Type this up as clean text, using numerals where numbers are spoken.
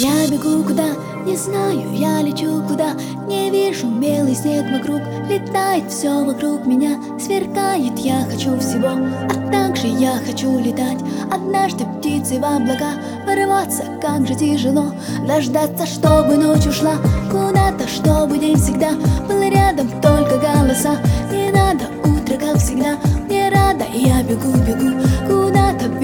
Я бегу куда, не знаю, я лечу куда. Не вижу белый снег вокруг, летает все вокруг меня, сверкает, я хочу всего, а также я хочу летать. Однажды птицей в облака вырваться, как же тяжело. Дождаться, чтобы ночь ушла куда-то, чтобы день всегда был рядом, только голоса. Не надо утро, как всегда, мне рада, я бегу, бегу куда-то.